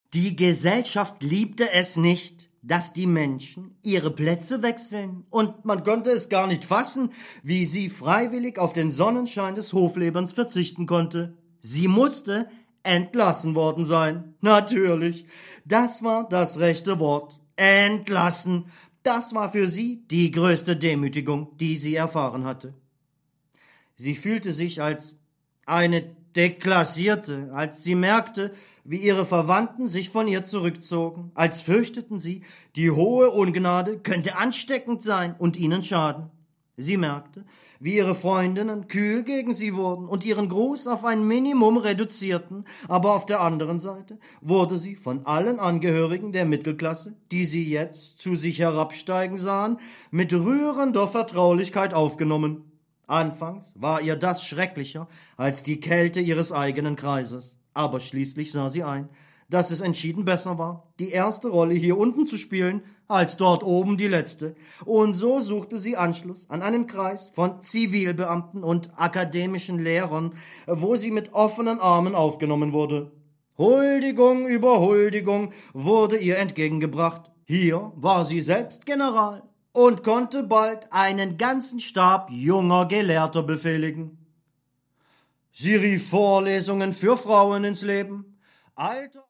Die Gesellschaft liebte es nicht, dass die Menschen ihre Plätze wechseln, und man konnte es gar nicht fassen, wie sie freiwillig auf den Sonnenschein des Hoflebens verzichten konnte. Sie musste entlassen worden sein. Natürlich, das war das rechte Wort. Entlassen. Das war für sie die größte Demütigung, die sie erfahren hatte. Sie fühlte sich als eine Deklassierte, als sie merkte, wie ihre Verwandten sich von ihr zurückzogen, als fürchteten sie, die hohe Ungnade könnte ansteckend sein und ihnen schaden. Sie merkte, wie ihre Freundinnen kühl gegen sie wurden und ihren Gruß auf ein Minimum reduzierten, aber auf der anderen Seite wurde sie von allen Angehörigen der Mittelklasse, die sie jetzt zu sich herabsteigen sahen, mit rührender Vertraulichkeit aufgenommen. Anfangs war ihr das schrecklicher als die Kälte ihres eigenen Kreises, aber schließlich sah sie ein, dass es entschieden besser war, die erste Rolle hier unten zu spielen, als dort oben die letzte, und so suchte sie Anschluss an einen Kreis von Zivilbeamten und akademischen Lehrern, wo sie mit offenen Armen aufgenommen wurde. Huldigung über Huldigung wurde ihr entgegengebracht. Hier war sie selbst General und konnte bald einen ganzen Stab junger Gelehrter befehligen. Sie rief Vorlesungen für Frauen ins Leben. Alter